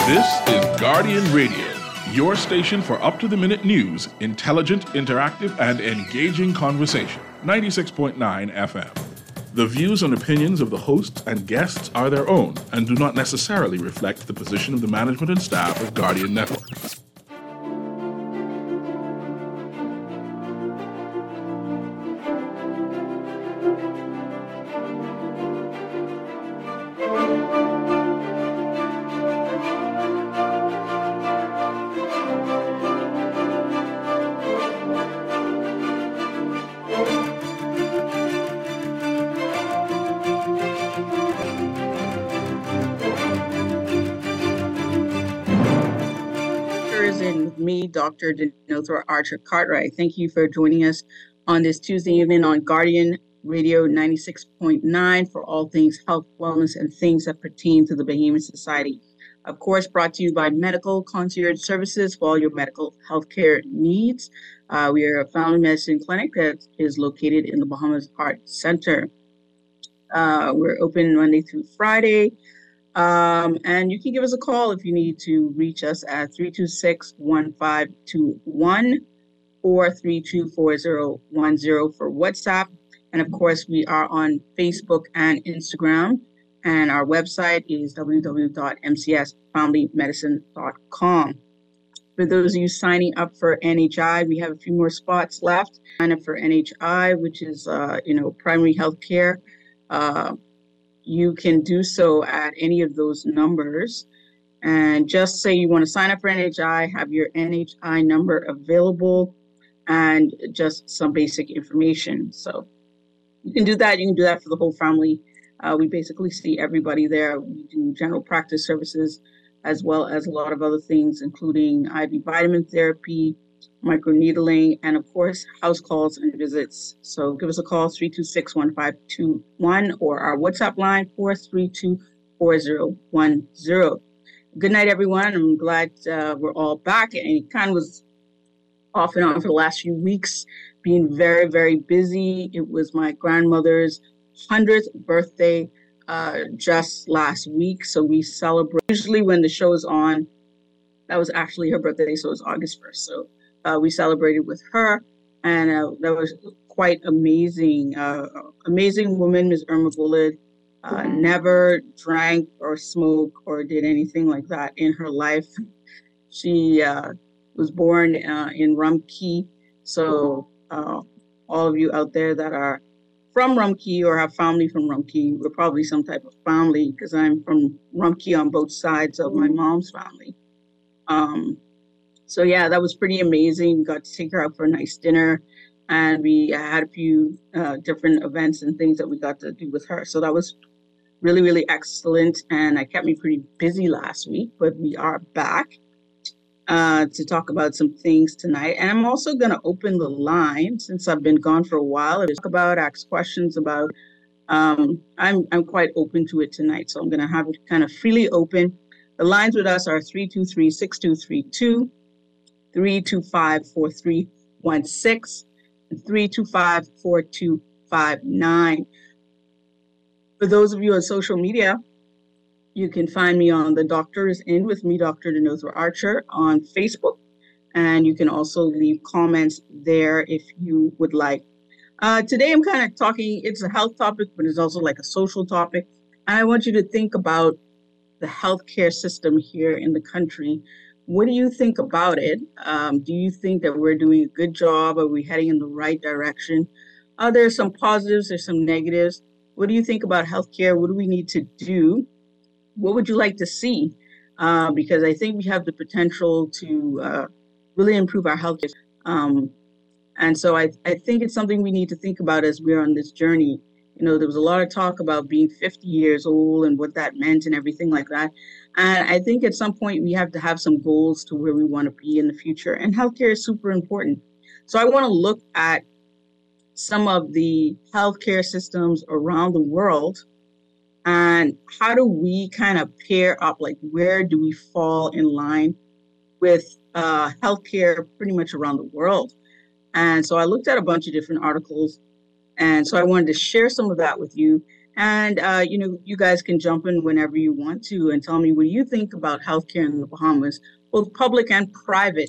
This is Guardian Radio, your station for up-to-the-minute news, intelligent, interactive, and engaging conversation. 96.9 FM. The views and opinions of the hosts and guests are their own and do not necessarily reflect the position of the management and staff of Guardian Network. Dr. Denothra Archer Cartwright. Thank you for joining us on this Tuesday evening on Guardian Radio 96.9 for all things health, wellness, and things that pertain to the Bahamian Society. Of course, brought to you by Medical Concierge Services for all your medical healthcare needs. We are a family medicine clinic that is located in the Bahamas Art Center. We're open Monday through Friday. And you can give us a call if you need to reach us at 326-1521 or 324010 for WhatsApp. And of course, we are on Facebook and Instagram. And our website is www.mcsfamilymedicine.com. For those of you signing up for NHI, we have a few more spots left. Sign up for NHI, which is, primary health care. You can do so at any of those numbers. And just say you want to sign up for NHI, have your NHI number available, and just some basic information. So you can do that. You can do that for the whole family. We basically see everybody there. We do general practice services, as well as a lot of other things, including IV vitamin therapy, microneedling, and of course, house calls and visits. So give us a call, 326-1521, or our WhatsApp line, 4324010. Good night, everyone. I'm glad we're all back. And it kind of was off and on for the last few weeks, being very, very busy. It was my grandmother's 100th birthday just last week. So we celebrate, usually when the show is on, that was actually her birthday, so it was August 1st. So we celebrated with her, and that was quite amazing. Amazing woman, Ms. Irma Bullard, never drank or smoked or did anything like that in her life. She was born in Rumkey, so all of you out there that are from Rumkey or have family from Rumkey, we're probably some type of family, because I'm from Rumkey on both sides of my mom's family. So yeah, that was pretty amazing. We got to take her out for a nice dinner, and we had a few different events and things that we got to do with her. So that was really, really excellent, and it kept me pretty busy last week, but we are back to talk about some things tonight. And I'm also going to open the line, since I've been gone for a while, to talk about, ask questions about. I'm quite open to it tonight, so I'm going to have it kind of freely open. The lines with us are 323-6232, 325-4316, and 325-4259. For those of you on social media, you can find me on The Doctor is In with me, Dr. Denothra Archer, on Facebook. And you can also leave comments there if you would like. Today I'm kind of talking, it's a health topic, but it's also like a social topic. And I want you to think about the healthcare system here in the country. What do you think about it? Do you think that we're doing a good job? Are we heading in the right direction? There's some positives, there's some negatives. What do you think about healthcare? What do we need to do? What would you like to see? Because I think we have the potential to really improve our healthcare. And so I think it's something we need to think about as we're on this journey. You know, there was a lot of talk about being 50 years old and what that meant and everything like that. And I think at some point we have to have some goals to where we want to be in the future. And healthcare is super important. So I want to look at some of the healthcare systems around the world and how do we kind of pair up, like where do we fall in line with healthcare pretty much around the world. And so I looked at a bunch of different articles. And so I wanted to share some of that with you. And, you guys can jump in whenever you want to and tell me what you think about healthcare in the Bahamas, both public and private.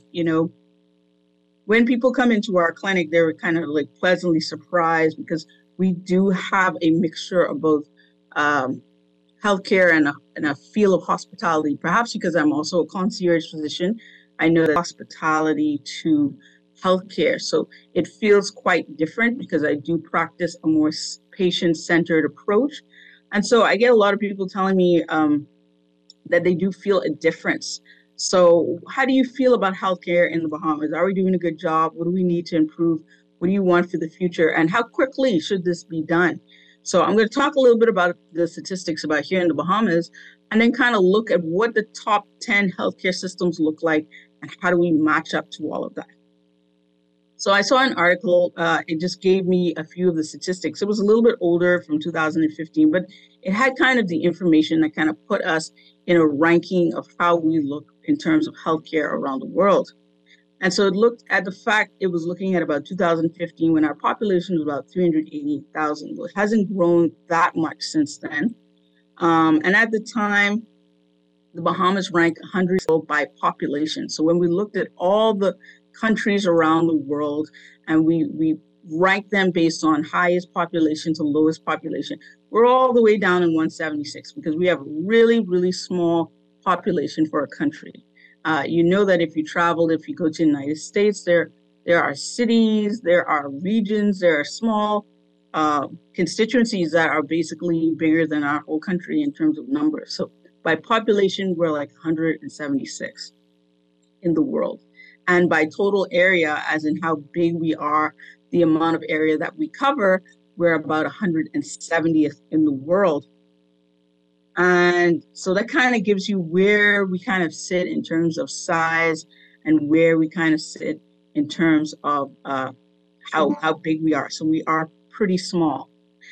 When people come into our clinic, they're kind of like pleasantly surprised because we do have a mixture of both um, healthcare and a feel of hospitality. Perhaps because I'm also a concierge physician, I know that hospitality to healthcare. So it feels quite different because I do practice a more patient-centered approach. And so I get a lot of people telling me that they do feel a difference. So how do you feel about healthcare in the Bahamas? Are we doing a good job? What do we need to improve? What do you want for the future? And how quickly should this be done? So I'm going to talk a little bit about the statistics about here in the Bahamas, and then kind of look at what the top 10 healthcare systems look like and how do we match up to all of that. So I saw an article, it just gave me a few of the statistics. It was a little bit older from 2015, but it had kind of the information that kind of put us in a ranking of how we look in terms of healthcare around the world. And so it looked at the fact, it was looking at about 2015 when our population was about 380,000. Well, it hasn't grown that much since then. And at the time, the Bahamas ranked 100 by population. So when we looked at all the countries around the world and we ranked them based on highest population to lowest population, we're all the way down in 176 because we have a really, really small population for a country. You know that if you travel, if you go to the United States, there are cities, there are regions, there are small constituencies that are basically bigger than our whole country in terms of numbers. So by population, we're like 176 in the world. And by total area, as in how big we are, the amount of area that we cover, we're about 170th in the world. And so that kind of gives you where we kind of sit in terms of size and where we kind of sit in terms of how big we are. So we are pretty small.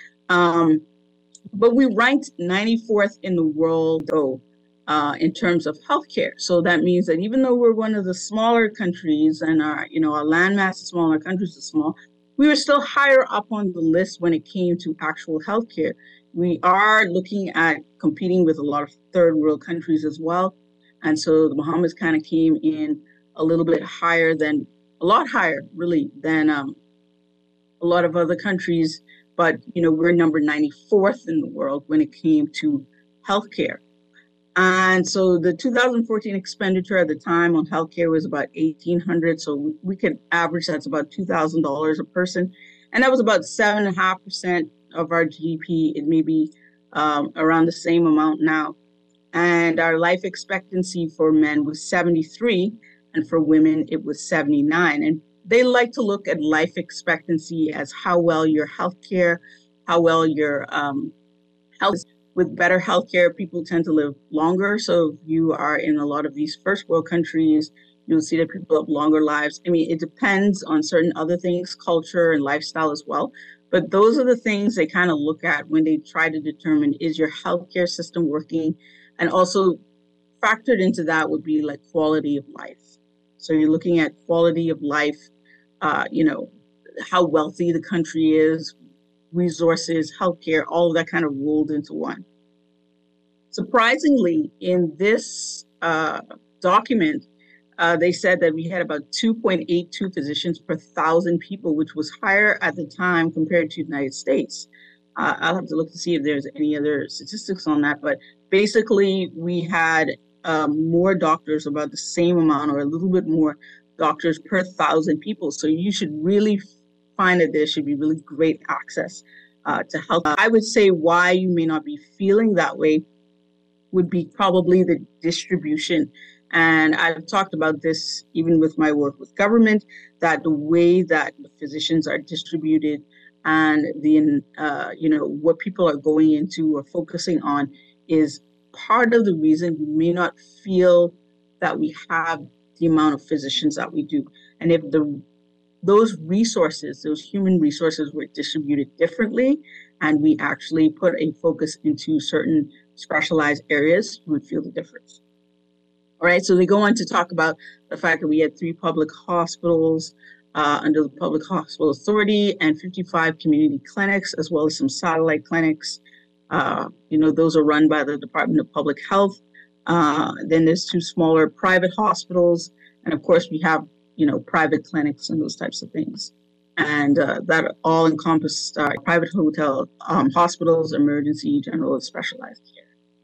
But we ranked 94th in the world, though, in terms of healthcare. So that means that even though we're one of the smaller countries and our landmass is small, our countries are small, we were still higher up on the list when it came to actual healthcare. We are looking at competing with a lot of third world countries as well. And so the Bahamas kind of came in a little bit higher than, a lot higher really than a lot of other countries. But, we're number 94th in the world when it came to healthcare. And so the 2014 expenditure at the time on healthcare was about $1,800. So we could average that's about $2,000 a person. And that was about 7.5% of our GDP. It may be around the same amount now. And our life expectancy for men was 73, and for women, it was 79. And they like to look at life expectancy as how well your healthcare, how well your health. With better healthcare, people tend to live longer. So if you are in a lot of these first world countries, you'll see that people have longer lives. I mean, it depends on certain other things, culture and lifestyle as well. But those are the things they kind of look at when they try to determine, is your healthcare system working? And also factored into that would be like quality of life. So you're looking at quality of life, how wealthy the country is, resources, healthcare, all of that kind of rolled into one. Surprisingly, in this document, they said that we had about 2.82 physicians per 1,000 people, which was higher at the time compared to the United States. I'll have to look to see if there's any other statistics on that, but basically we had more doctors, about the same amount or a little bit more doctors per 1,000 people. So you should really find that there should be really great access to health. I would say why you may not be feeling that way would be probably the distribution. And I've talked about this even with my work with government, that the way that the physicians are distributed and the what people are going into or focusing on is part of the reason we may not feel that we have the amount of physicians that we do. And if those resources, those human resources were distributed differently, and we actually put a focus into certain specialized areas, you would feel the difference. All right, so they go on to talk about the fact that we had 3 public hospitals under the Public Hospital Authority and 55 community clinics, as well as some satellite clinics. Those are run by the Department of Public Health. Then there's two smaller private hospitals. And of course, we have, private clinics and those types of things. And that all encompass private hotel, hospitals, emergency, general, and specialized care.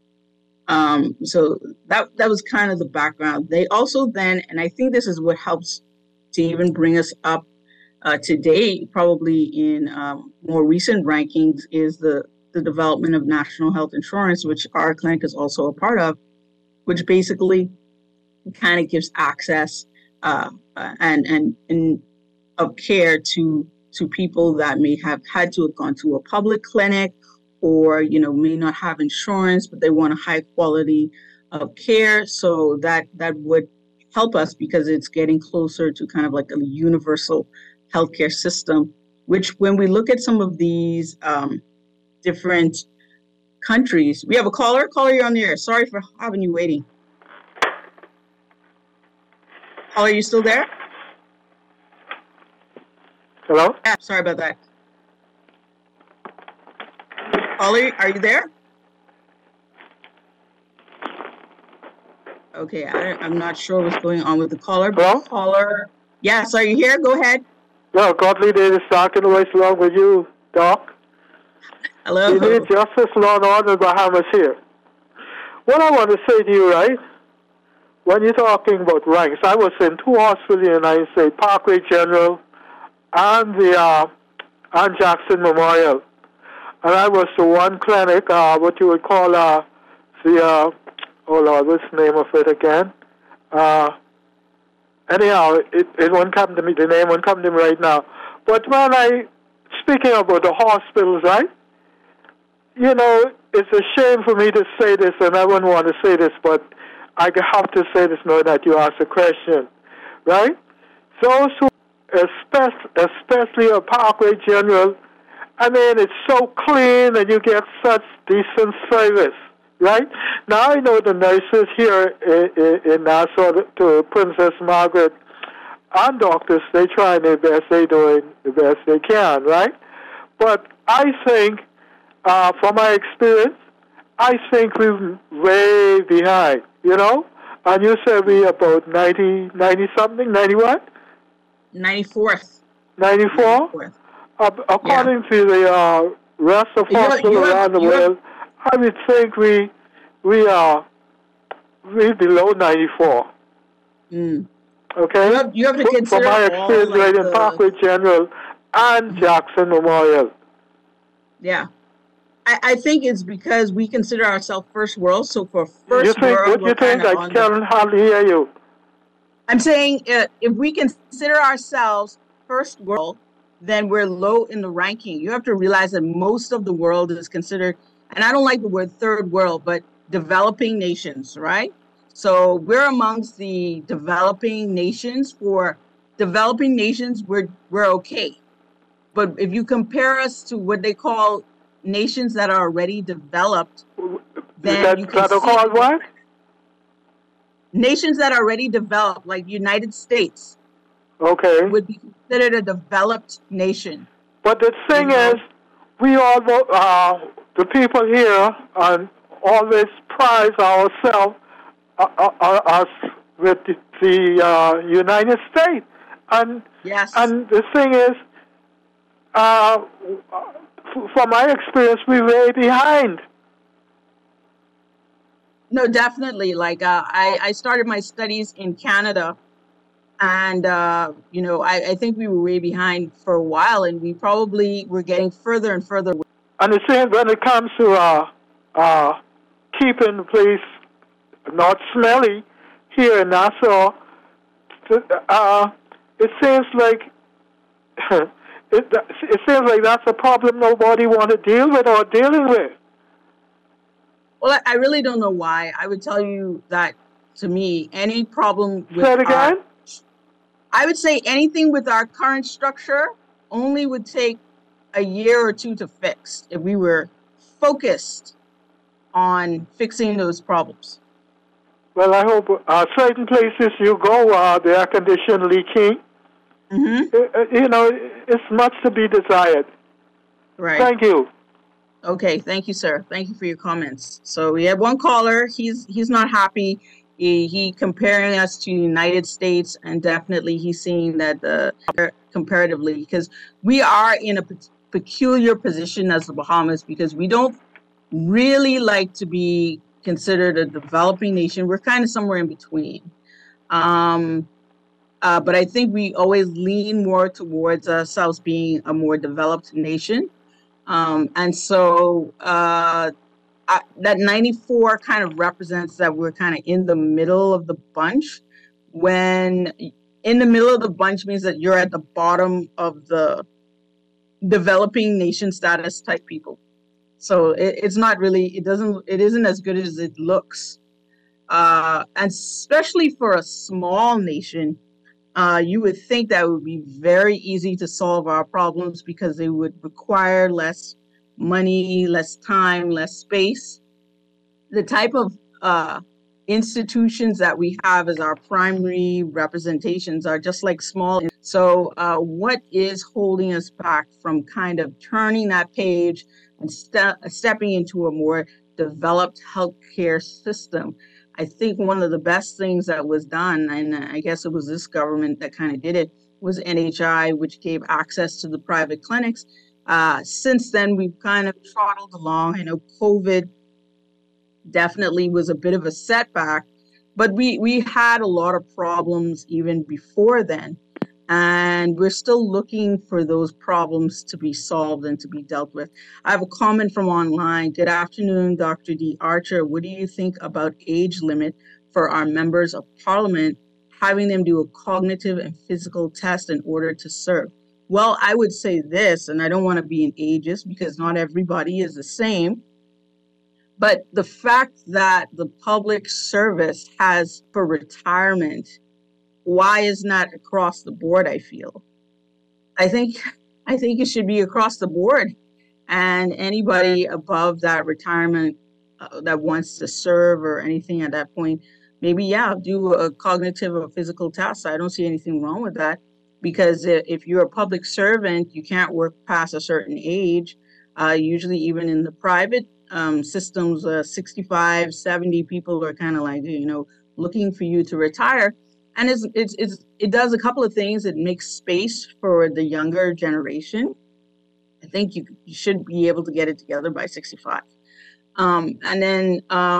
So that was kind of the background. They also then, and I think this is what helps to even bring us up today, probably in more recent rankings, is the development of national health insurance, which our clinic is also a part of, which basically kind of gives access and of care to people that may have had to have gone to a public clinic, or may not have insurance, but they want a high quality of care. So that would help us, because it's getting closer to kind of like a universal healthcare system, which when we look at some of these different countries. We have a caller. Caller, you're on the air. Sorry for having you waiting. Caller, are you still there? Hello? Yeah, sorry about that. Caller, are you there? Okay, I'm not sure what's going on with the caller. But Hello? Caller, yes, are you here? Go ahead. No, Godly Davis talking right along with you, Doc. Hello. We need justice, law, and order in Bahamas here. What I want to say to you, right, when you're talking about ranks, I was in two hospitals in the United States, Parkway General and the Ann Jackson Memorial. And I was to one clinic, what you would call oh Lord, what's the name of it again? Anyhow, it won't come to me, the name won't come to me right now. But when speaking about the hospitals, right, it's a shame for me to say this, and I wouldn't want to say this, but I have to say this now that you asked a question, right? Those who, especially a Parkway General, I mean, it's so clean and you get such decent service, right? Now I know the nurses here in Nassau to Princess Margaret and doctors, they try their best, they doing the best they can, right? But I think, from my experience, I think we're way behind, And you said we about 90 something, 91? 94th. 94? According to the rest of hospitals around the world, I would think we are below 94. Mm. Okay? You have to consider from my experience right in Parkway General and Jackson Memorial. Yeah. I think it's because we consider ourselves first world. So for first world, what do you think? I can't hardly hear you. I'm saying if we consider ourselves first world, then we're low in the ranking. You have to realize that most of the world is considered, and I don't like the word third world, but developing nations, right? So we're amongst the developing nations. For developing nations, we're okay. But if you compare us to what they call nations that are already developed, then you can see called what? Nations that are already developed, like United States, okay, would be considered a developed nation. But the thing is, we all, the people here, always prize ourselves us with the United States, and yes, and the thing is, from my experience, we're way behind. No, definitely. Like I started my studies in Canada, and I think we were way behind for a while, and we probably were getting further and further. And the same when it comes to keeping the place not smelly here in Nassau, it seems like it seems like that's a problem nobody want to deal with or dealing with. Well, I really don't know why. I would tell you that, to me, any problem with Say it again? I would say anything with our current structure only would take a year or two to fix if we were focused on fixing those problems. Well, I hope certain places you go, the air condition leaking. Mm-hmm. It's much to be desired. Right. Thank you. Okay, thank you, sir. Thank you for your comments. So we have one caller. He's not happy. He comparing us to the United States, and definitely he's seeing that comparatively, because we are in a peculiar position as the Bahamas, because we don't really like to be considered a developing nation. We're kind of somewhere in between. But I think we always lean more towards ourselves being a more developed nation. And so that 94 kind of represents that we're kind of in the middle of the bunch. When in the middle of the bunch means that you're at the bottom of the developing nation status type people. So it's not really, it isn't as good as it looks. And especially for a small nation, you would think that it would be very easy to solve our problems because they would require less money, less time, less space. The type of institutions that we have as our primary representations are just like small. So what is holding us back from kind of turning that page and stepping into a more developed healthcare system? I think one of the best things that was done, and I guess it was this government that kind of did it, was NHI, which gave access to the private clinics. Since then, we've kind of trottled along. I know COVID definitely was a bit of a setback, but we had a lot of problems even before then. And we're still looking for those problems to be solved and to be dealt with. I have a comment from online. Good afternoon, Dr. D. Archer. What do you think about age limit for our members of parliament, having them do a cognitive and physical test in order to serve? Well, I would say this, and I don't want to be an ageist because not everybody is the same, but the fact that the public service has for retirement, why is not across the board? I feel. I think it should be across the board, and anybody above that retirement that wants to serve or anything at that point, maybe do a cognitive or physical test. I don't see anything wrong with that, because if you're a public servant, you can't work past a certain age. Usually, even in the private systems, 65, 70 people are kind of like looking for you to retire. And it does a couple of things. It makes space for the younger generation. I think you should be able to get it together by 65. And then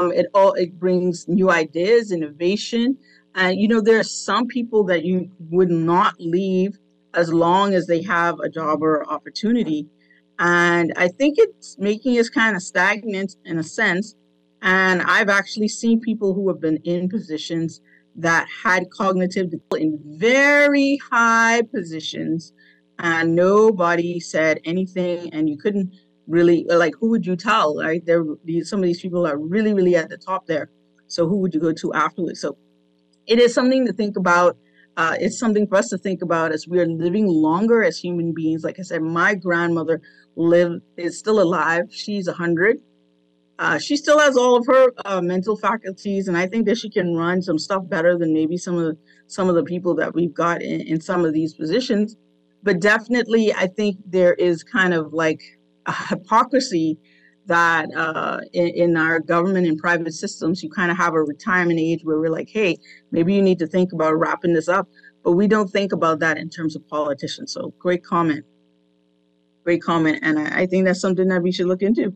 it brings new ideas, innovation. And there are some people that you would not leave as long as they have a job or opportunity. And I think it's making us kind of stagnant in a sense. And I've actually seen people who have been in positions that had cognitive in very high positions, and nobody said anything, and you couldn't really, who would you tell, right? Some of these people are really, really at the top there. So who would you go to afterwards? So it is something to think about. It's something for us to think about as we are living longer as human beings. Like I said, my grandmother is still alive. She's 100. She still has all of her mental faculties, and I think that she can run some stuff better than maybe some of the people that we've got in some of these positions. But definitely, I think there is kind of like a hypocrisy that in our government and private systems, you kind of have a retirement age where we're like, hey, maybe you need to think about wrapping this up. But we don't think about that in terms of politicians. So great comment. And I think that's something that we should look into.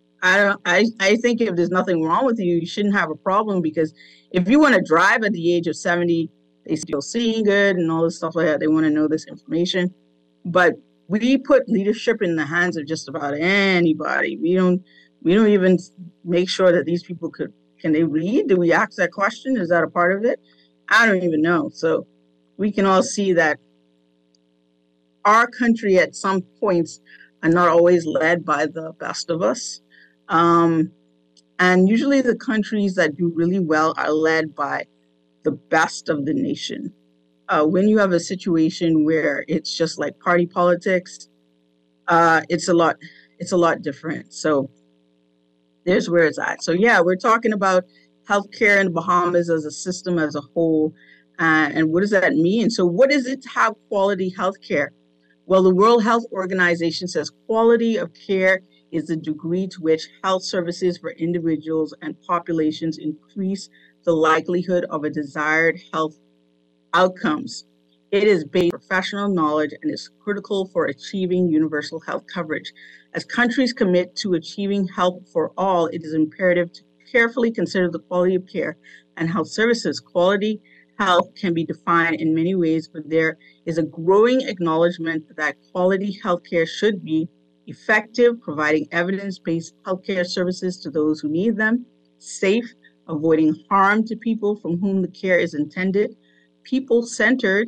I think if there's nothing wrong with you, you shouldn't have a problem, because if you want to drive at the age of 70, they still seeing good and all this stuff like that. They want to know this information. But we put leadership in the hands of just about anybody. We don't even make sure that these people can they read? Do we ask that question? Is that a part of it? I don't even know. So we can all see that our country at some points are not always led by the best of us. And usually the countries that do really well are led by the best of the nation. When you have a situation where it's just like party politics, it's a lot different. So there's where it's at. So we're talking about healthcare in the Bahamas as a system as a whole. And what does that mean? So what is it to have quality healthcare? Well, the World Health Organization says quality of care is the degree to which health services for individuals and populations increase the likelihood of a desired health outcomes. It is based on professional knowledge and is critical for achieving universal health coverage. As countries commit to achieving health for all, it is imperative to carefully consider the quality of care and health services. Quality health can be defined in many ways, but there is a growing acknowledgement that quality healthcare should be effective, providing evidence-based healthcare services to those who need them, safe, avoiding harm to people from whom the care is intended, people-centered,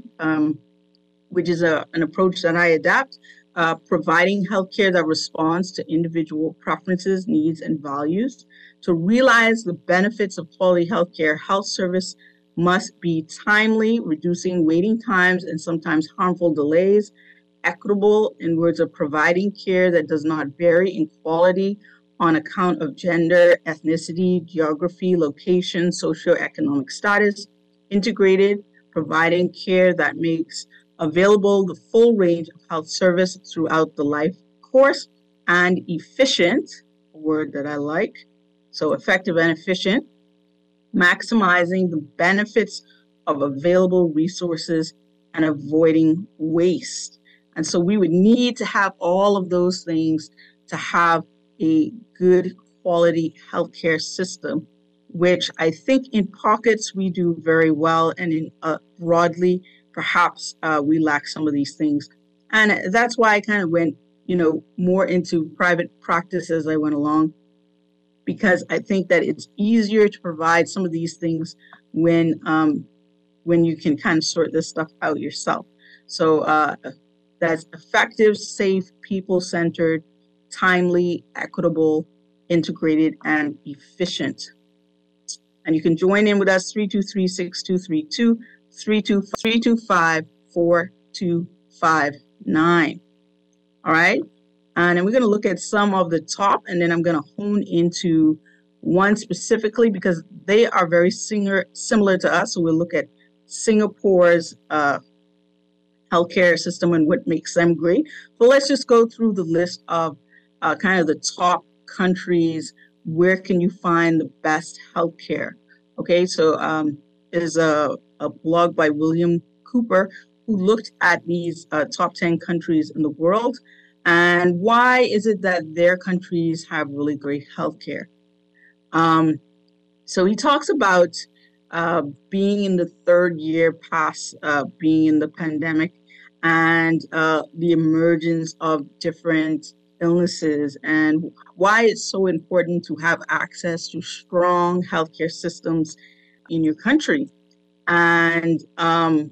which is an approach that I adapt, providing healthcare that responds to individual preferences, needs, and values. To realize the benefits of quality healthcare, health service must be timely, reducing waiting times and sometimes harmful delays, equitable in words of providing care that does not vary in quality on account of gender, ethnicity, geography, location, socioeconomic status, integrated, providing care that makes available the full range of health service throughout the life course, and efficient, a word that I like, so effective and efficient, maximizing the benefits of available resources and avoiding waste. And so we would need to have all of those things to have a good quality healthcare system, which I think in pockets we do very well, and in broadly, perhaps we lack some of these things. And that's why I kind of went, more into private practice as I went along, because I think that it's easier to provide some of these things when you can kind of sort this stuff out yourself. So that's effective, safe, people-centered, timely, equitable, integrated, and efficient. And you can join in with us, 323-6232, 325-4259. All right? And then we're going to look at some of the top, and then I'm going to hone into one specifically because they are very similar to us. So we'll look at Singapore's healthcare system and what makes them great. But let's just go through the list of kind of the top countries. Where can you find the best healthcare? Okay, so there's a blog by William Cooper who looked at these top 10 countries in the world and why is it that their countries have really great healthcare. So he talks about being in the third year past being in the pandemic and the emergence of different illnesses and why it's so important to have access to strong healthcare systems in your country, and how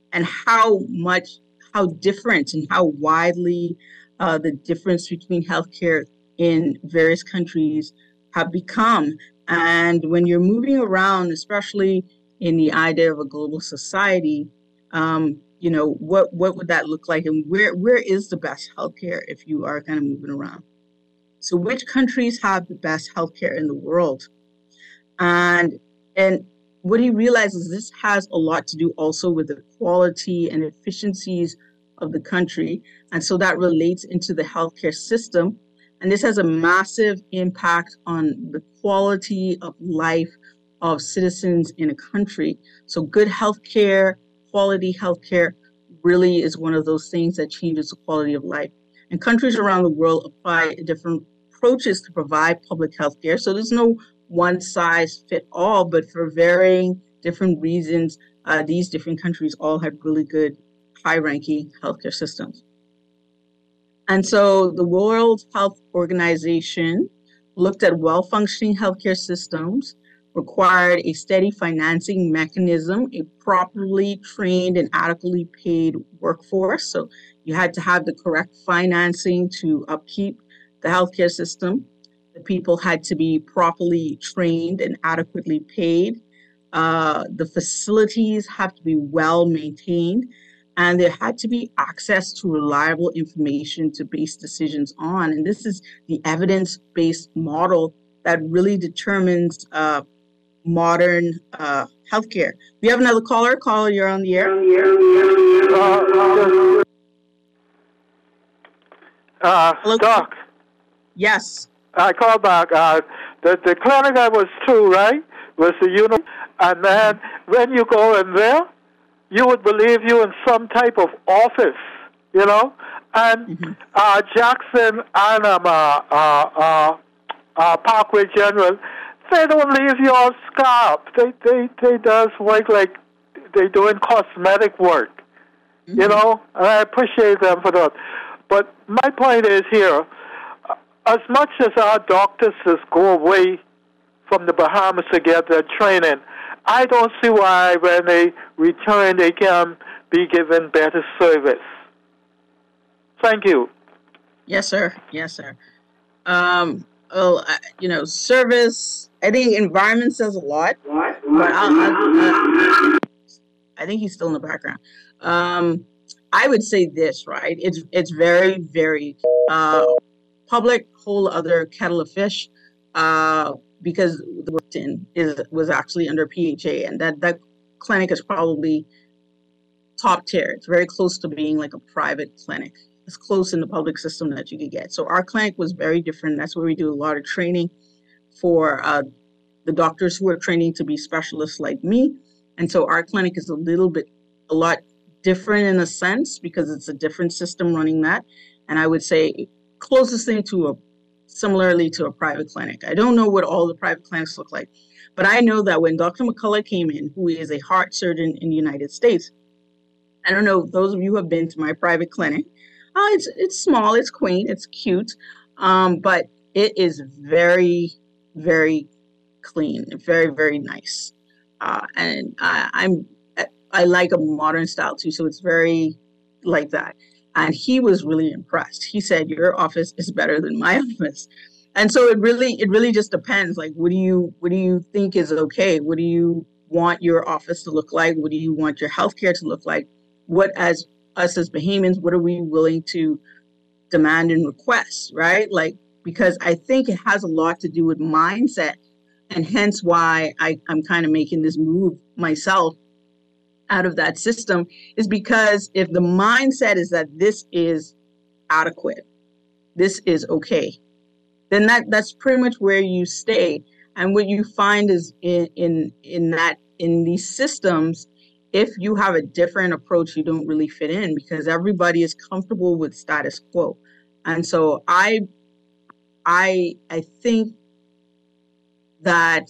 different and how widely the difference between healthcare in various countries have become. And when you're moving around, especially in the idea of a global society, what would that look like, and where is the best healthcare if you are kind of moving around? So which countries have the best healthcare in the world? And what he realizes, this has a lot to do also with the quality and efficiencies of the country. And so that relates into the healthcare system. And this has a massive impact on the quality of life of citizens in a country. So good healthcare, quality healthcare really is one of those things that changes the quality of life. And countries around the world apply different approaches to provide public healthcare. So there's no one size fit all, but for varying different reasons, these different countries all have really good high-ranking healthcare systems. And so the World Health Organization looked at well-functioning healthcare systems, required a steady financing mechanism, a properly trained and adequately paid workforce. So you had to have the correct financing to upkeep the healthcare system. The people had to be properly trained and adequately paid. The facilities have to be well maintained, and there had to be access to reliable information to base decisions on. And this is the evidence-based model that really determines modern healthcare. We have another caller. Caller, you're on the air. Hello, Doc. Yes. I called back. The clinic I was to, right, was the unit. And then when you go in there, you would believe you in some type of office, you know. And Jackson and Parkway General, they don't leave you all scarred. They does work like they doing cosmetic work, you know. And I appreciate them for that. But my point is here, as much as our doctors just go away from the Bahamas to get their training, I don't see why when they return they can be given better service. Thank you. Yes, sir. Yes, sir. Well, service, I think environment says a lot, but I think he's still in the background. I would say this, right? It's very, very public, whole other kettle of fish, because the work was actually under PHA, and that clinic is probably top tier. It's very close to being like a private clinic. It's close in the public system that you could get. So our clinic was very different. That's where we do a lot of training for the doctors who are training to be specialists like me. And so our clinic is a lot different in a sense because it's a different system running that. And I would say closest thing similarly to a private clinic. I don't know what all the private clinics look like, but I know that when Dr. McCullough came in, who is a heart surgeon in the United States, I don't know, those of you who have been to my private clinic, it's small, it's quaint, it's cute, but it is very, very clean, very, very nice. And I like a modern style too, so it's very like that. And he was really impressed. He said, "Your office is better than my office." And so it really just depends. Like, what do you think is okay? What do you want your office to look like? What do you want your healthcare to look like? What, as us as Bahamians, what are we willing to demand and request, right? Like, because I think it has a lot to do with mindset, and hence why I'm kind of making this move myself out of that system, is because if the mindset is that this is adequate, this is okay, then that's pretty much where you stay. And what you find is in these systems, if you have a different approach, you don't really fit in because everybody is comfortable with status quo. And so I think that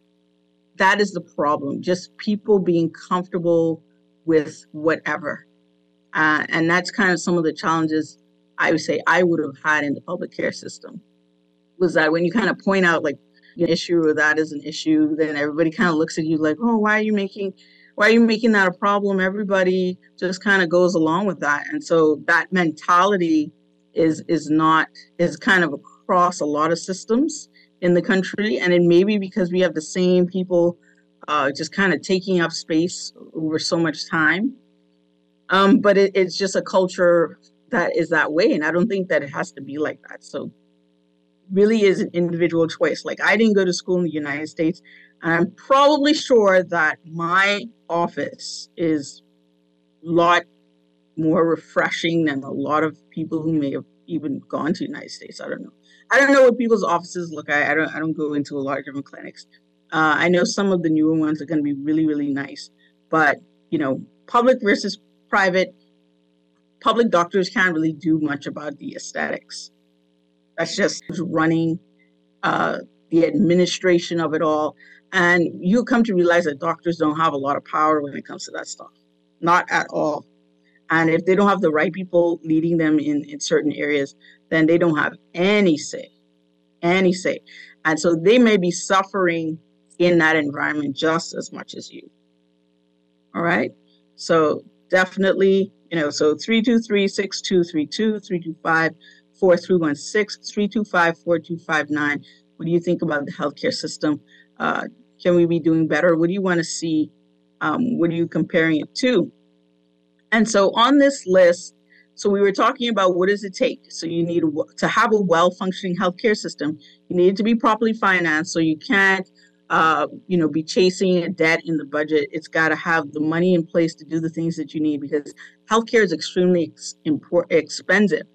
is the problem, just people being comfortable with whatever. And that's kind of some of the challenges I would say I would have had in the public care system, was that when you kind of point out like an issue or that is an issue, then everybody kind of looks at you like, oh, why are you making that a problem? Everybody just kind of goes along with that. And so that mentality is kind of across a lot of systems in the country. And it may be because we have the same people just kind of taking up space over so much time. But it's just a culture that is that way. And I don't think that it has to be like that. So really is an individual choice. Like, I didn't go to school in the United States, and I'm probably sure that my office is a lot more refreshing than a lot of people who may have even gone to the United States. I don't know what people's offices look like. I don't go into a lot of different clinics. I know some of the newer ones are going to be really, really nice, but public versus private, public doctors can't really do much about the aesthetics. That's just running the administration of it all. And you come to realize that doctors don't have a lot of power when it comes to that stuff. Not at all. And if they don't have the right people leading them in certain areas, then they don't have any say. And so they may be suffering in that environment just as much as you. All right. So definitely, so 323-6232, 325-4316, 325-4259. What do you think about the healthcare system? Can we be doing better? What do you want to see? What are you comparing it to? And so on this list, so we were talking about what does it take? So you need to have a well-functioning healthcare system. You need it to be properly financed. So you can't, be chasing a debt in the budget. It's got to have the money in place to do the things that you need, because healthcare is extremely expensive.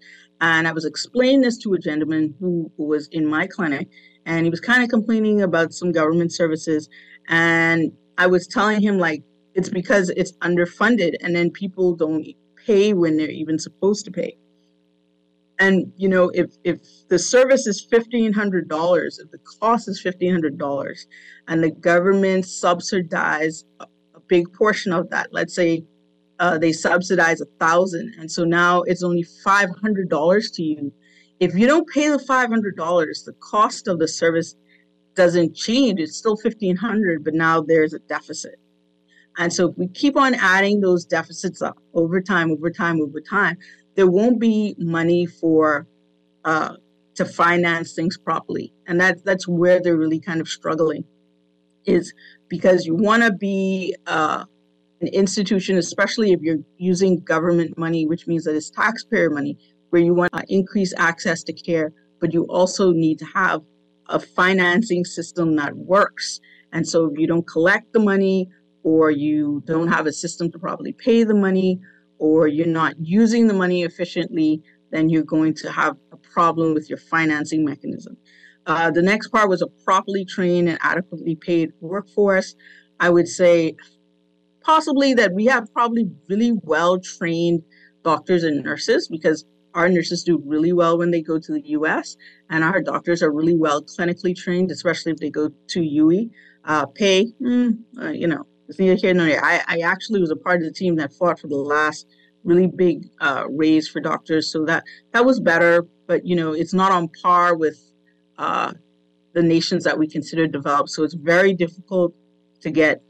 And I was explaining this to a gentleman who was in my clinic, and he was kind of complaining about some government services. And I was telling him, like, it's because it's underfunded, and then people don't pay when they're even supposed to pay. And, you know, if the service is $1,500, if the cost is $1,500, and the government subsidize a big portion of that, let's say they subsidize $1,000, and so now it's only $500 to you. If you don't pay the $500, the cost of the service doesn't change. It's still $1,500, but now there's a deficit. And so if we keep on adding those deficits up over time, there won't be money for to finance things properly. And that's where they're really kind of struggling, is because you want to be an institution, especially if you're using government money, which means that it's taxpayer money, where you want to increase access to care, but you also need to have a financing system that works. And so if you don't collect the money, or you don't have a system to properly pay the money, or you're not using the money efficiently, then you're going to have a problem with your financing mechanism. The next part was a properly trained and adequately paid workforce. I would say possibly that we have probably really well-trained doctors and nurses, because our nurses do really well when they go to the US, and our doctors are really well clinically trained, especially if they go to UE. Pay, you know, it's neither here nor there. I actually was a part of the team that fought for the last really big raise for doctors, so that was better. But you know, it's not on par with the nations that we consider developed. So it's very difficult to get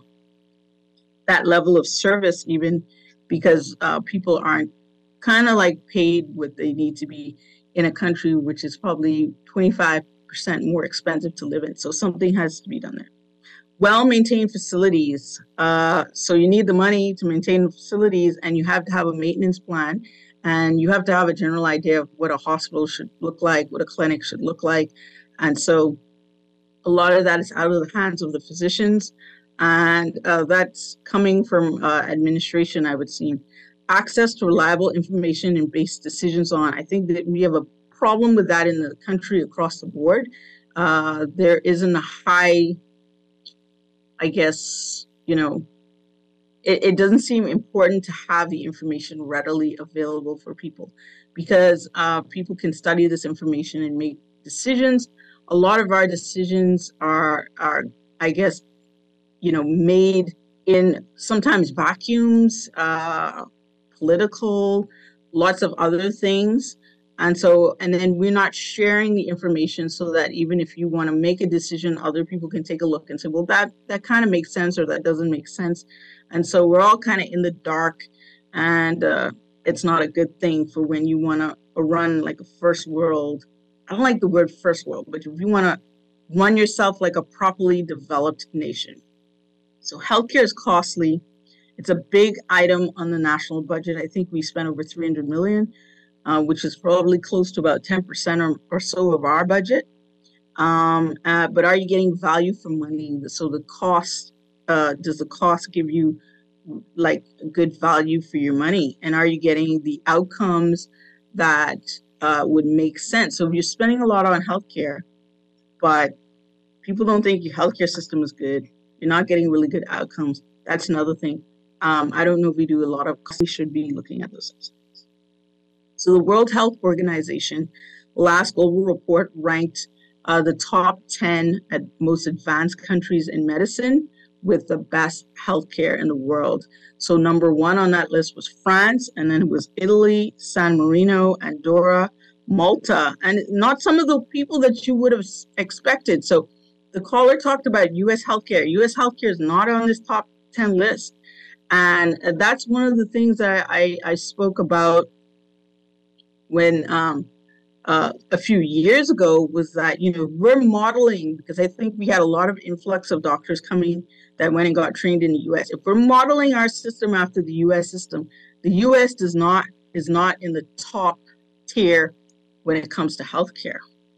that level of service, even because people aren't kind of like paid what they need to be in a country which is probably 25% more expensive to live in. So something has to be done there. Well-maintained facilities. So you need the money to maintain the facilities, and you have to have a maintenance plan, and you have to have a general idea of what a hospital should look like, what a clinic should look like. And so a lot of that is out of the hands of the physicians, and that's coming from administration, I would say. Access to reliable information and based decisions on. I think that we have a problem with that in the country across the board. There isn't a high, I guess, you know, it doesn't seem important to have the information readily available for people, because people can study this information and make decisions. A lot of our decisions are I guess, you know, made in sometimes vacuums, political, lots of other things. And then we're not sharing the information so that even if you want to make a decision, other people can take a look and say, well, that kind of makes sense, or that doesn't make sense. And so we're all kind of in the dark, and it's not a good thing for when you want to run like a first world. I don't like the word first world, but if you want to run yourself like a properly developed nation. So healthcare is costly. It's a big item on the national budget. I think we spent over $300 million. Which is probably close to about 10% or so of our budget. But are you getting value for money? So the cost, does the cost give you like good value for your money? And are you getting the outcomes that would make sense? So if you're spending a lot on healthcare, but people don't think your healthcare system is good, you're not getting really good outcomes, that's another thing. I don't know if we do a lot of, we should be looking at those things. So the World Health Organization last global report ranked the top 10 most advanced countries in medicine with the best healthcare in the world. So number one on that list was France, and then it was Italy, San Marino, Andorra, Malta, and not some of the people that you would have expected. So the caller talked about U.S. healthcare. U.S. healthcare is not on this top 10 list. And that's one of the things that I spoke about when a few years ago, was that, you know, we're modeling, because I think we had a lot of influx of doctors coming that went and got trained in the U.S. If we're modeling our system after the U.S. system, the U.S. is not in the top tier when it comes to healthcare.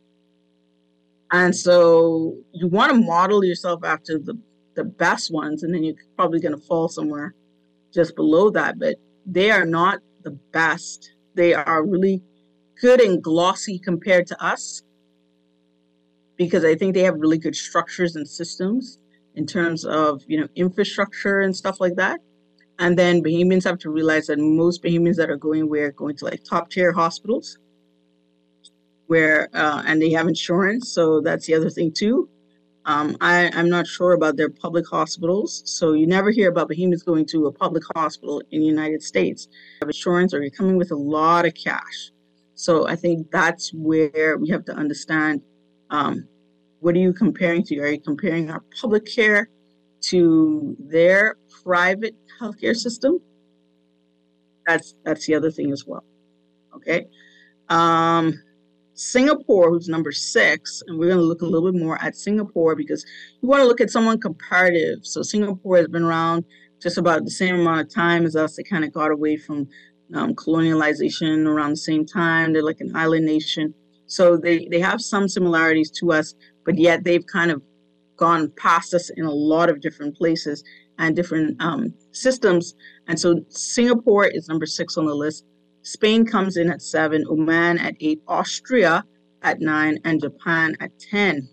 And so you want to model yourself after the best ones, and then you're probably going to fall somewhere just below that. But they are not the best. They are really good and glossy compared to us, because I think they have really good structures and systems in terms of, infrastructure and stuff like that. And then Bahamians have to realize that most Bahamians that are going to like top tier hospitals and they have insurance. So that's the other thing too. I'm not sure about their public hospitals. So you never hear about Bahamians going to a public hospital in the United States. You have insurance or you're coming with a lot of cash. So I think that's where we have to understand, what are you comparing to? Are you comparing our public care to their private healthcare system? That's the other thing as well. Okay. Singapore, who's number 6, and we're going to look a little bit more at Singapore because you want to look at someone comparative. So Singapore has been around just about the same amount of time as us. They kind of got away from colonialization around the same time. They're like an island nation. So they have some similarities to us, but yet they've kind of gone past us in a lot of different places and different systems. And so Singapore is number 6 on the list. Spain comes in at 7, Oman at 8, Austria at 9, and Japan at 10.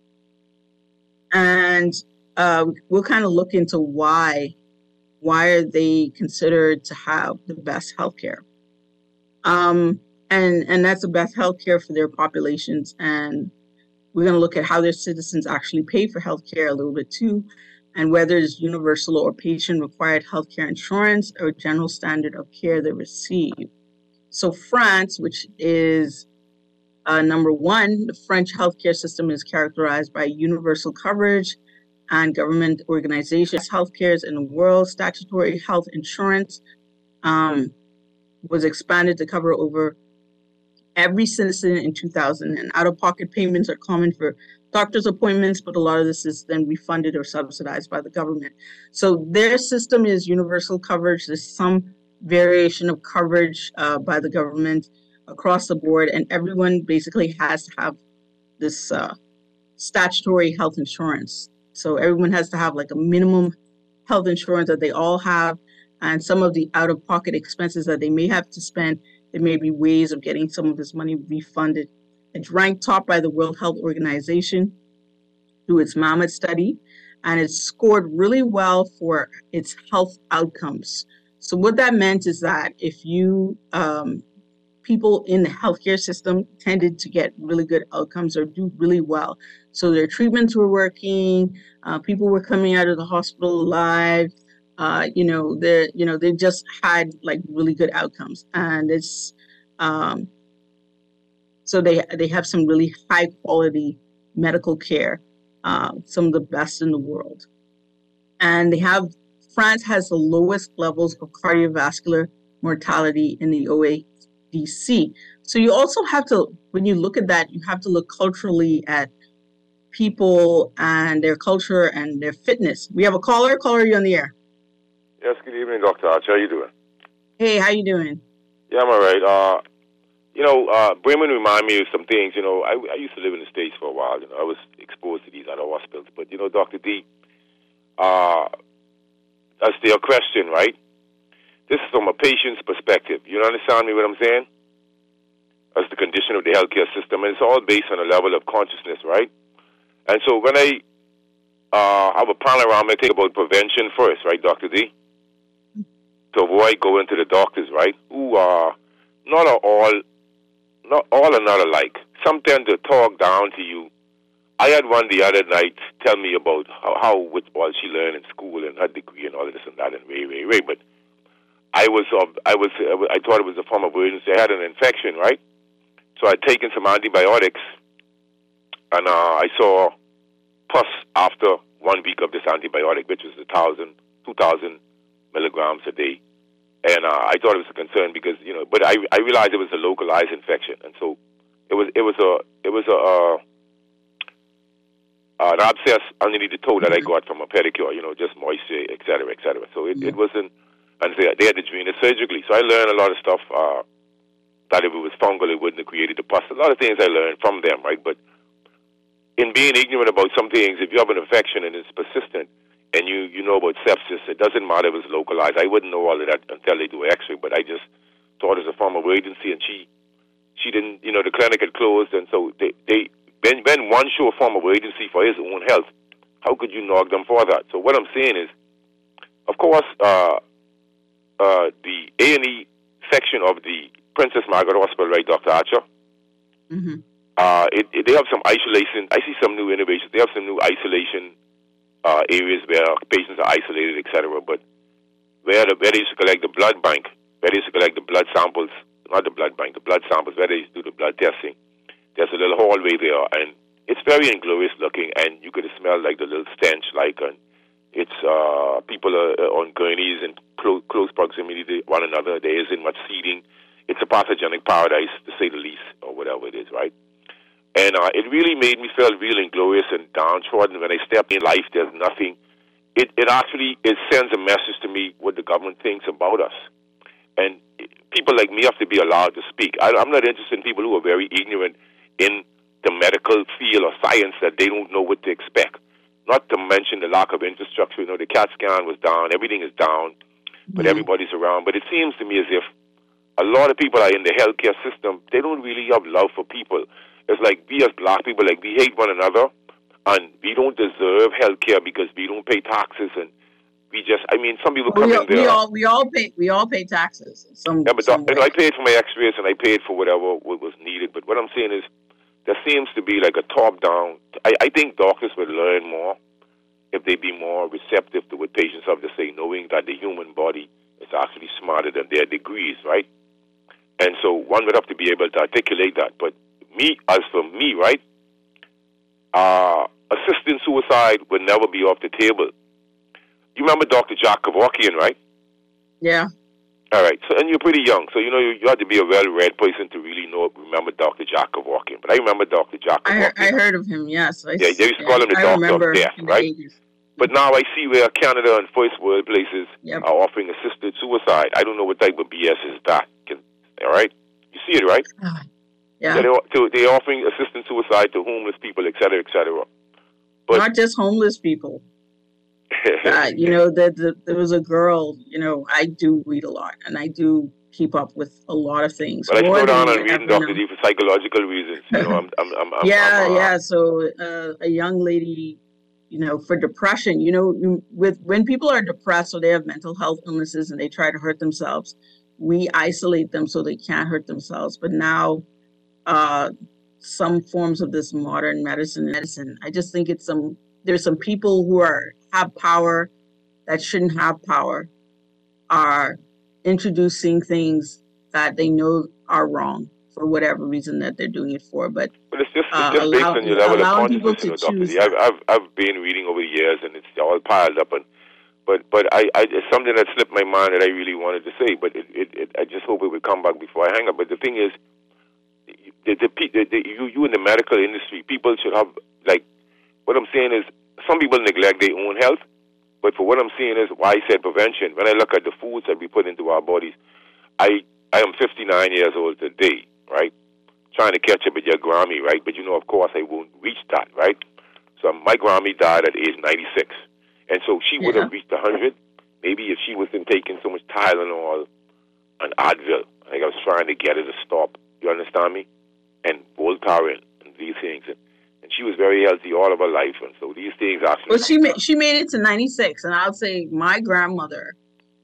And we'll kind of look into why are they considered to have the best healthcare. And that's the best healthcare for their populations. And we're going to look at how their citizens actually pay for healthcare a little bit too, and whether it's universal or patient-required healthcare insurance or general standard of care they receive. So France, which is number 1, the French healthcare system is characterized by universal coverage and government organizations. Healthcare in the world, statutory health insurance was expanded to cover over every citizen in 2000. And out-of-pocket payments are common for doctor's appointments, but a lot of this is then refunded or subsidized by the government. So their system is universal coverage. There's some variation of coverage by the government across the board, and everyone basically has to have this statutory health insurance. So everyone has to have like a minimum health insurance that they all have, and some of the out-of-pocket expenses that they may have to spend, there may be ways of getting some of this money refunded. It's ranked top by the World Health Organization through its Mammoth study, and it's scored really well for its health outcomes. So what that meant is that if you, people in the healthcare system tended to get really good outcomes or do really well. So their treatments were working, people were coming out of the hospital alive, they just had like really good outcomes. And it's, so they have some really high quality medical care, some of the best in the world. And France has the lowest levels of cardiovascular mortality in the OECD. So you also have to, when you look at that, you have to look culturally at people and their culture and their fitness. We have a caller. Caller, are you on the air? Yes, good evening, Dr. Arch. How are you doing? Hey, how you doing? Yeah, I'm all right. Bremen remind me of some things. I used to live in the States for a while. I was exposed to these other hospitals. But, Dr. D, that's their question, right? This is from a patient's perspective. You understand me what I'm saying? That's the condition of the healthcare system. And it's all based on a level of consciousness, right? And so when I have a panorama, I think about prevention first, right, Dr. D? To avoid going to the doctors, right? Who are not all are not alike. Some tend to talk down to you. I had one the other night tell me about how with all she learned in school and her degree and all of this and that and way. But I thought it was a form of emergency. I had an infection, right? So I'd taken some antibiotics, and I saw pus after 1 week of this antibiotic, which was 2,000 milligrams a day. And I thought it was a concern because, but I realized it was a localized infection. And so it was an abscess underneath the toe that I got from a pedicure, just moisture, et cetera, et cetera. So it wasn't, and they had to drain it surgically. So I learned a lot of stuff that if it was fungal, it wouldn't have created the pus. A lot of things I learned from them, right? But in being ignorant about some things, if you have an infection and it's persistent, and you know about sepsis, it doesn't matter if it's localized. I wouldn't know all of that until they do an X-ray, but I just thought it was a form of emergency, and she didn't, the clinic had closed, and so when one show a form of urgency for his own health, how could you knock them for that? So what I'm saying is, of course, the A&E section of the Princess Margaret Hospital, right, Dr. Archer? Mm-hmm. They have some isolation. I see some new innovations. They have some new isolation areas where patients are isolated, etc. But where they used to collect the blood bank, where they used to collect the blood samples, not the blood bank, the blood samples, where they used to do the blood testing, there's a little hallway there, and it's very inglorious looking, and you could smell like the little stench, and it's people are on gurneys in close proximity to one another. There isn't much seating. It's a pathogenic paradise, to say the least, or whatever it is, right? And it really made me feel real inglorious and downtrodden. When I step in life, there's nothing. It sends a message to me what the government thinks about us. And people like me have to be allowed to speak. I'm not interested in people who are very ignorant in the medical field or science, that they don't know what to expect. Not to mention the lack of infrastructure. The CAT scan was down. Everything is down, but everybody's around. But it seems to me as if a lot of people are in the healthcare system. They don't really have love for people. It's like we as black people, we hate one another, and we don't deserve healthcare because we don't pay taxes, and some people come in there. We all pay taxes. I paid for my X-rays and I paid for whatever was needed. But what I'm saying is, there seems to be like a top-down. I think doctors would learn more if they be more receptive to what patients have to say, knowing that the human body is actually smarter than their degrees, right? And so one would have to be able to articulate that. But for me, right, assisted suicide would never be off the table. You remember Dr. Jack Kevorkian, right? Yeah. All right. So, and you're pretty young, so you have to be a well-read person to really remember Dr. Jack Kevorkian. But I remember Dr. Jack Kevorkian. I heard of him. Yes. They used to call him the doctor of death, right? But now I see where Canada and first world places are offering assisted suicide. I don't know what type of BS is that. All right? You see it, right? Yeah. They're offering assisted suicide to homeless people, et cetera, et cetera. But not just homeless people. There was a girl, I do read a lot, and I do keep up with a lot of things. But I slow down on reading Dr. D for psychological reasons. So a young lady, for depression, when people are depressed or they have mental health illnesses and they try to hurt themselves, we isolate them so they can't hurt themselves. But now, some forms of this modern medicine, I just think there's some people who have power that shouldn't have power, are introducing things that they know are wrong for whatever reason that they're doing it for. But it's just based on your level of consciousness, Dr. D. I've been reading over the years, and it's all piled up. But it's something that slipped my mind that I really wanted to say. But I just hope it would come back before I hang up. But the thing is, you in the medical industry, people should have, what I'm saying is, some people neglect their own health, but for what I'm seeing is why I said prevention. When I look at the foods that we put into our bodies, I am 59 years old today, right? Trying to catch up with your Grammy, right? But of course, I won't reach that, right? So my Grammy died at age 96, and so she would have reached 100 maybe if she wasn't taking so much Tylenol and Advil. I was trying to get her to stop. You understand me? And Voltaren and these things. And she was very healthy all of her life, and so these things actually. Well, she made it to 96, and I'll say my grandmother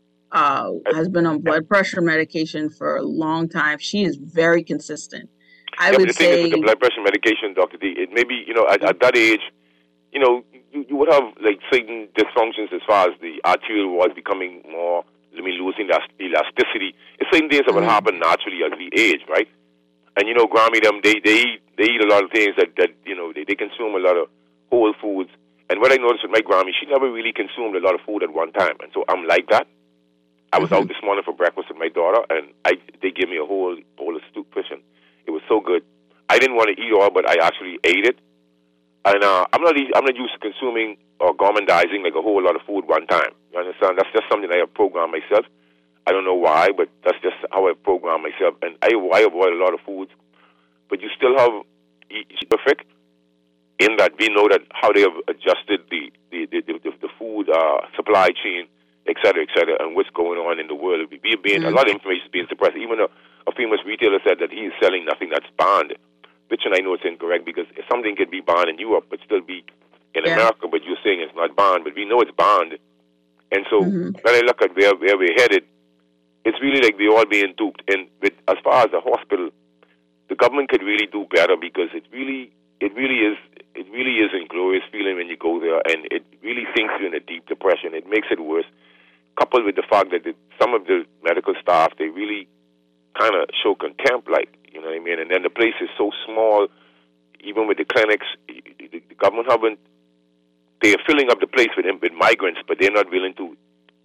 has been on blood pressure medication for a long time. She is very consistent. I would say. The thing is with the blood pressure medication, Dr. D, it maybe at that age, you would have certain dysfunctions as far as the arterial walls becoming more, losing elasticity. It's certain things that would happen naturally as we age, right? And Grammy, they eat a lot of things that they consume a lot of whole foods. And what I noticed with my Grammy, she never really consumed a lot of food at one time. And so I'm like that. I was out this morning for breakfast with my daughter, and they gave me a whole bowl of stew fish, and it was so good. I didn't want to eat all, but I actually ate it. And I'm not used to consuming or gormandizing a whole lot of food one time. You understand? That's just something I have programmed myself. I don't know why, but that's just how I program myself. And I avoid a lot of foods. But you still have perfect in that we know that how they have adjusted the food supply chain, et cetera, and what's going on in the world. A lot of information is being suppressed. Even a a famous retailer said that he is selling nothing that's banned, which and I know it's incorrect because something could be banned in Europe but still be in America, but you're saying it's not banned, but we know it's banned. And so when I look at where we're headed, it's really like we're all being duped. And as far as the hospital, the government could really do better because it really is a glorious feeling when you go there, and it really sinks you in a deep depression. It makes it worse, coupled with the fact that some of the medical staff, they really kind of show contempt, like, you know what I mean? And then the place is so small, even with the clinics, the government they are filling up the place with migrants, but they're not willing to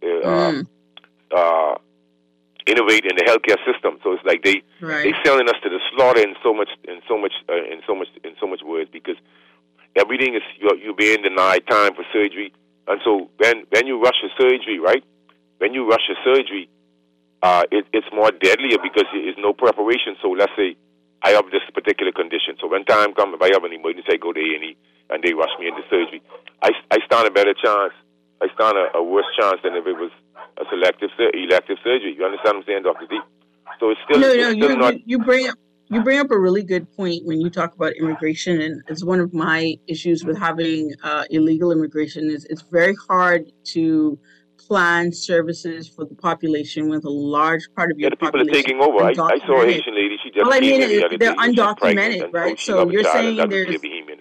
innovate in the healthcare system. So it's like they selling us to the slaughter in so much words, because everything is you're being denied time for surgery. And so when you rush a surgery, right? When you rush a surgery, it's more deadlier because there is no preparation. So let's say I have this particular condition. So when time comes, if I have an emergency, I go to A&E and they rush me into surgery. I stand a better chance. I stand a worse chance than if it was a elective surgery. You understand what I'm saying, Dr. D? So it's still you bring up a really good point when you talk about immigration, and it's one of my issues with having illegal immigration is it's very hard to plan services for the population with a large part of your population. The people are taking over. I saw a Haitian lady. She just came in the other they're day, undocumented, right? So you're saying there's...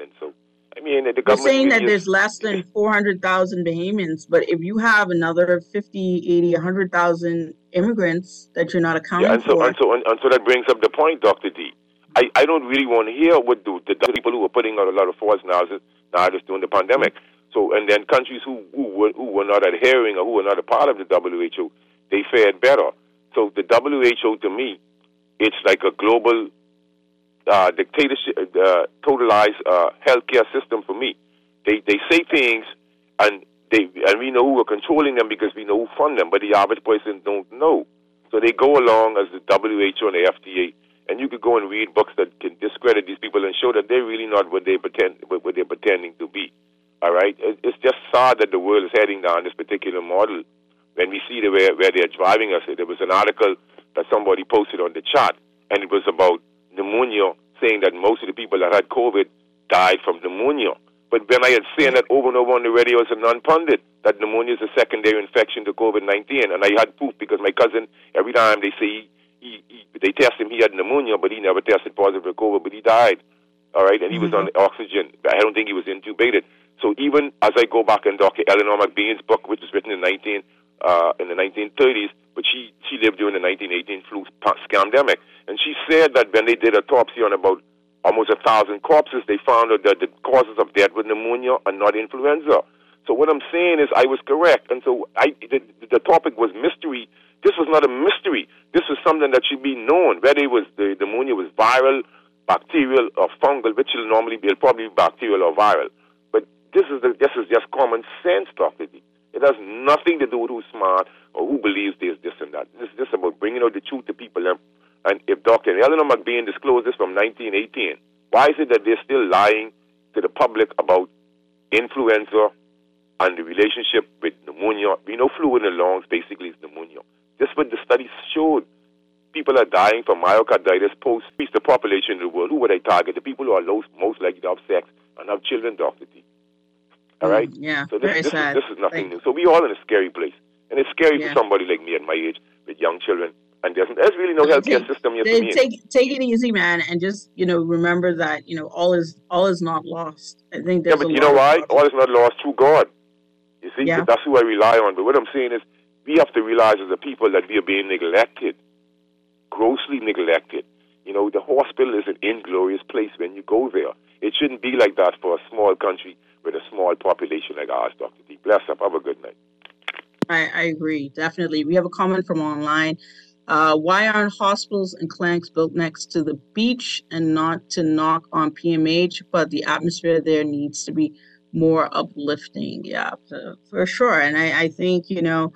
You're saying that there's less than 400,000 Bahamians, but if you have another 50, 80, 100,000 immigrants that you're not accounting for... And so that brings up the point, Dr. D. I don't really want to hear what the people who are putting out a lot of false narratives during the pandemic. So, and then countries who were not adhering or who were not a part of the WHO, they fared better. So the WHO, to me, it's like a global dictatorship, totalized healthcare system for me. They say things, and we know who are controlling them because we know who fund them, but the average person don't know. So they go along as the WHO and the FDA, and you could go and read books that can discredit these people and show that they're really not what they're pretending to be. All right, it's just sad that the world is heading down this particular model. When we see where they're driving us, there was an article that somebody posted on the chat, and it was about pneumonia, saying that most of the people that had COVID died from pneumonia. But when I had seen that over and over on the radio as a non-pundit, that pneumonia is a secondary infection to COVID-19, and I had proof because my cousin, every time they say they test him, he had pneumonia, but he never tested positive for COVID, but he died. All right, and he was on oxygen. I don't think he was intubated. So even as I go back and Dr. Eleanor McBain's book, which was written in the 1930s, but she lived during the 1918 flu scamdemic, and she said that when they did autopsy on about almost 1,000 corpses, they found out that the causes of death were pneumonia and not influenza. So what I'm saying is I was correct, and so the topic was mystery. This was not a mystery. This was something that should be known. Whether it was the pneumonia was viral, bacterial, or fungal, which will normally be probably bacterial or viral. But this is just common sense, Dr. D. It has nothing to do with who's smart or who believes this and that. This is just about bringing out the truth to people. And if Dr. Eleanor McBain disclosed this from 1918, why is it that they're still lying to the public about influenza and the relationship with pneumonia? We know flu in the lungs basically is pneumonia. This is what the studies showed. People are dying from myocarditis post the population in the world. Who would I target? The people who are most likely to have sex and have children, Dr. D. All right? Yeah, so this is nothing new. Thanks. So we're all in a scary place. And it's scary for somebody like me at my age with young children. And there's really no healthcare system yet. Take it easy, man, and just remember that all is not lost. I think there's but you know why? All is not lost through God. You see, that's who I rely on. But what I'm saying is, we have to realize as a people that we are being neglected, grossly neglected. The hospital is an inglorious place when you go there. It shouldn't be like that for a small country with a small population like ours, Dr. D. Bless up. Have a good night. I agree, definitely. We have a comment from online. Why aren't hospitals and clinics built next to the beach, and not to knock on PMH, but the atmosphere there needs to be more uplifting? Yeah, for sure. And I think,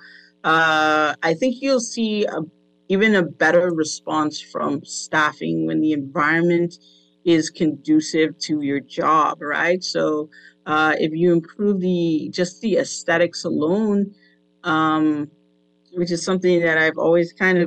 I think you'll see even a better response from staffing when the environment is conducive to your job, right? So if you improve the aesthetics alone, which is something that I've always kind of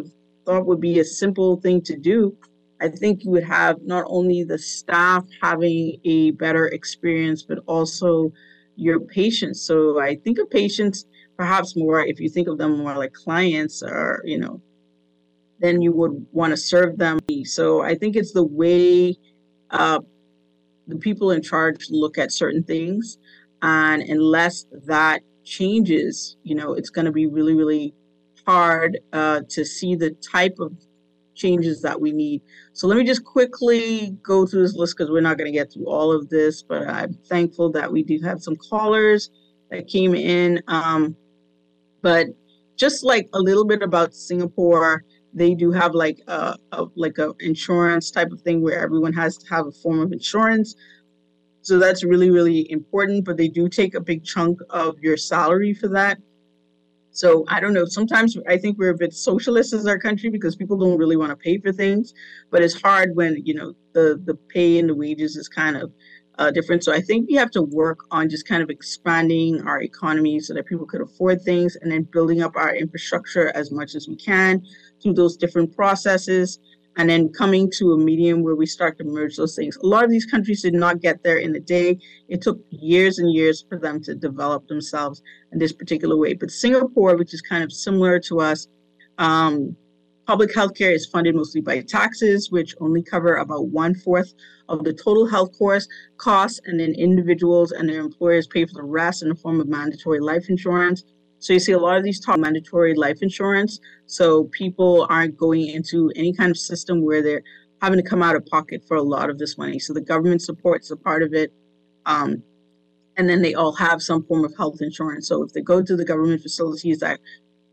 thought would be a simple thing to do, I think you would have not only the staff having a better experience, but also your patients. So I think of patients perhaps more, if you think of them more like clients, or, then you would want to serve them. So I think it's the way the people in charge look at certain things. And unless that changes, it's going to be really, really hard to see the type of changes that we need. So let me just quickly go through this list because we're not going to get through all of this, but I'm thankful that we do have some callers that came in. But just like a little bit about Singapore, they do have like a insurance type of thing where everyone has to have a form of insurance. So that's really, really important, but they do take a big chunk of your salary for that. So I don't know, sometimes I think we're a bit socialist as our country because people don't really want to pay for things, but it's hard when, the pay and the wages is kind of different. So I think we have to work on just kind of expanding our economy so that people could afford things, and then building up our infrastructure as much as we can through those different processes, and then coming to a medium where we start to merge those things. A lot of these countries did not get there in a day. It took years and years for them to develop themselves in this particular way. But Singapore, which is kind of similar to us, public healthcare is funded mostly by taxes, which only cover about 1/4 of the total health costs, and then individuals and their employers pay for the rest in the form of mandatory life insurance. So you see a lot of these talk mandatory life insurance. So people aren't going into any kind of system where they're having to come out of pocket for a lot of this money. So the government supports a part of it. And then they all have some form of health insurance. So if they go to the government facilities, that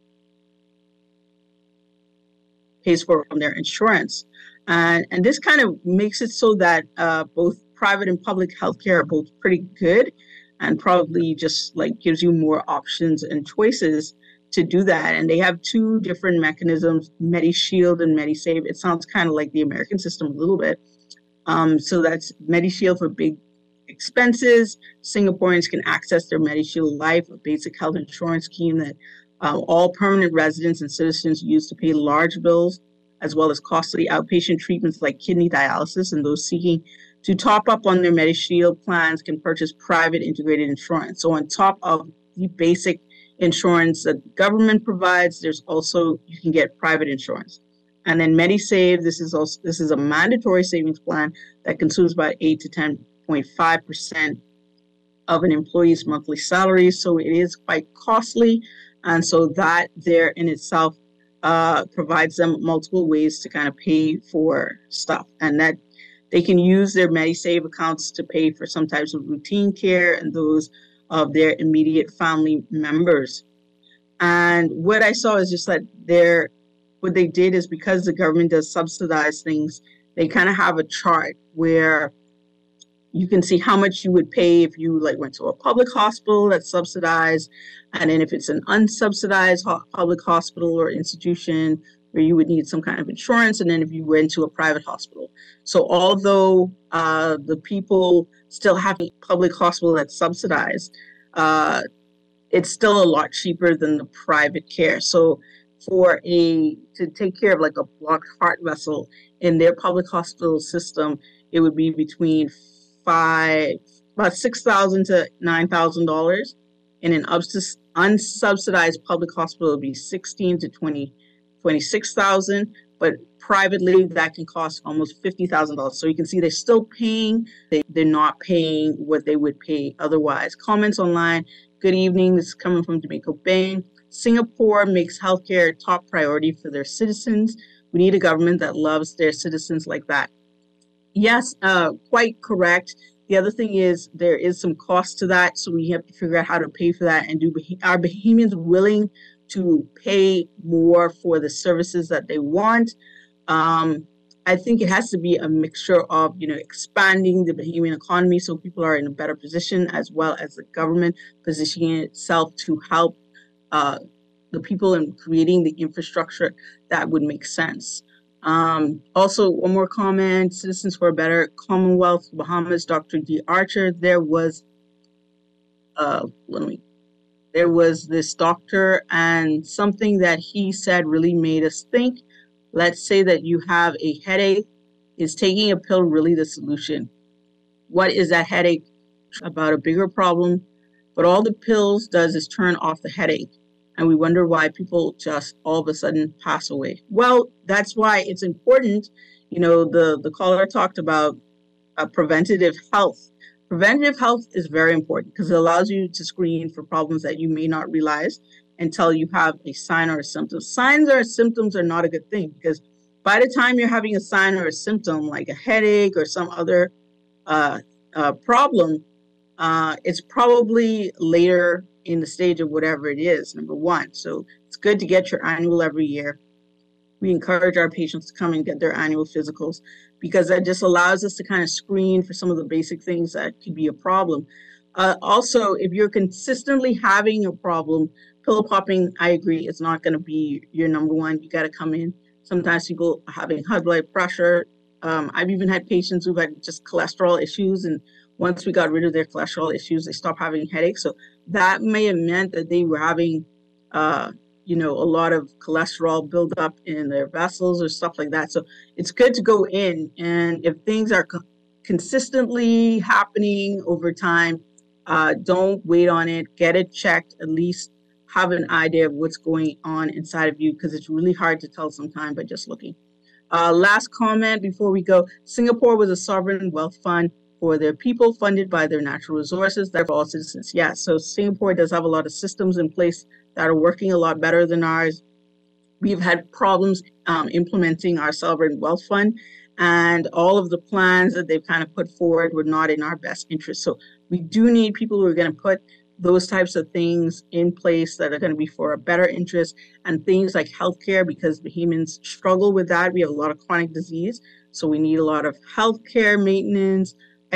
pays for from their insurance. And this kind of makes it so that both private and public healthcare are both pretty good, and probably just like gives you more options and choices to do that. And they have two different mechanisms, MediShield and MediSave. It sounds kind of like the American system a little bit. So that's MediShield for big expenses. Singaporeans can access their MediShield Life, a basic health insurance scheme that all permanent residents and citizens use to pay large bills, as well as costly outpatient treatments like kidney dialysis, and those seeking to top up on their MediShield plans can purchase private integrated insurance. So on top of the basic insurance that the government provides, there's also, you can get private insurance. And then MediSave, this is a mandatory savings plan that consumes about 8 to 10.5% of an employee's monthly salary. So it is quite costly. And so that there in itself provides them multiple ways to kind of pay for stuff, and that they can use their MediSave accounts to pay for some types of routine care and those of their immediate family members. And what I saw is just that what they did is, because the government does subsidize things, they kind of have a chart where you can see how much you would pay if you went to a public hospital that's subsidized, and then if it's an unsubsidized public hospital or institution where you would need some kind of insurance, and then if you went to a private hospital. So although the people still have a public hospital that's subsidized, it's still a lot cheaper than the private care. So to take care of a blocked heart vessel in their public hospital system, it would be between about $6,000 to $9,000. In an unsubsidized public hospital, it would be $16,000 to $26,000. But privately, that can cost almost $50,000. So you can see they're still paying. They're not paying what they would pay otherwise. Comments online. Good evening. This is coming from D'Amico Bain. Singapore makes healthcare a top priority for their citizens. We need a government that loves their citizens like that. Yes, quite correct. The other thing is there is some cost to that, so we have to figure out how to pay for that. And are Bahamians willing to pay more for the services that they want? I think it has to be a mixture of, expanding the Bahamian economy so people are in a better position, as well as the government positioning itself to help the people in creating the infrastructure that would make sense. Also, one more comment, Citizens for a Better Commonwealth, Bahamas, Dr. D. Archer. There was this doctor, and something that he said really made us think Let's say that you have a headache. Is taking a pill really the solution? What is that headache about? A bigger problem, but all the pills does is turn off the headache. And we wonder why people just all of a sudden pass away. Well, that's why it's important. The caller talked about preventative health. Preventative health is very important because it allows you to screen for problems that you may not realize until you have a sign or a symptom. Signs or symptoms are not a good thing because by the time you're having a sign or a symptom like a headache or some other problem, it's probably later in the stage of whatever it is, number one. So it's good to get your annual every year. We encourage our patients to come and get their annual physicals because that just allows us to kind of screen for some of the basic things that could be a problem. Also, if you're consistently having a problem, pillow popping, I agree, it's not going to be your number one. You got to come in. Sometimes people are having high blood pressure. I've even had patients who've had just cholesterol issues, and once we got rid of their cholesterol issues, they stopped having headaches. So that may have meant that they were having, a lot of cholesterol buildup in their vessels or stuff like that. So it's good to go in, and if things are consistently happening over time, don't wait on it. Get it checked. At least have an idea of what's going on inside of you because it's really hard to tell sometimes by just looking. Last comment before we go. Singapore was a sovereign wealth fund for their people funded by their natural resources. They're for all citizens. Yeah, so Singapore does have a lot of systems in place that are working a lot better than ours. We've had problems implementing our sovereign wealth fund, and all of the plans that they've kind of put forward were not in our best interest. So we do need people who are going to put those types of things in place that are going to be for a better interest, and things like healthcare, because Bahamians struggle with that. We have a lot of chronic disease, so we need a lot of healthcare maintenance,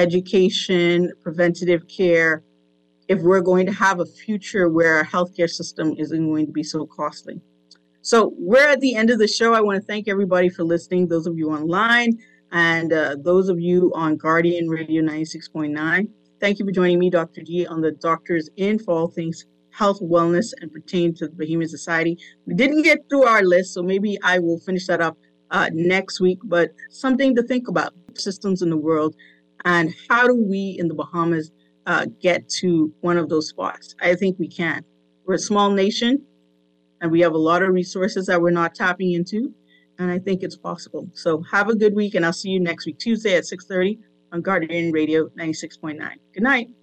education, preventative care, if we're going to have a future where our healthcare system isn't going to be so costly. So we're at the end of the show. I want to thank everybody for listening, those of you online and those of you on Guardian Radio 96.9. Thank you for joining me, Dr. G, on the Doctors In for all things health, wellness, and pertain to the Bahamian Society. We didn't get through our list, so maybe I will finish that up next week, but something to think about, systems in the world, and how do we in the Bahamas get to one of those spots? I think we can. We're a small nation, and we have a lot of resources that we're not tapping into, and I think it's possible. So have a good week, and I'll see you next week, Tuesday at 6:30 on Guardian Radio 96.9. Good night.